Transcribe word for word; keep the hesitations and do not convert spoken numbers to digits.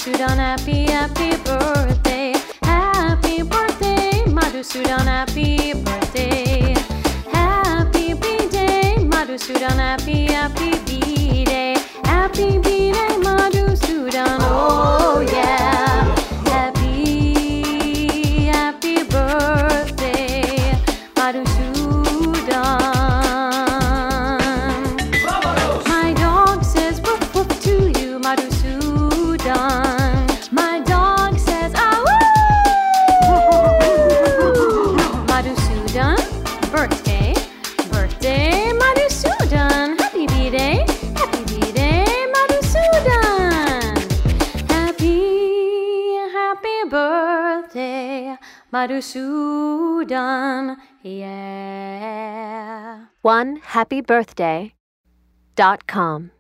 Madhusudan, happy, happy birthday. Happy birthday, Madhusudan, happy birthday. Happy B-Day, Madhusudan, happy, happy B-Day. Happy B-Day, Madhusudan, oh yeah. Happy, happy birthday, Madhusudan. My dog says woof woof to you, Madhusudan. My dog says ah woo. Madhusudan, birthday, birthday, Madhusudan. Happy B-Day, happy B-Day, Madhusudan. Happy, happy birthday, Madhusudan, yeah. one happy birthday dot com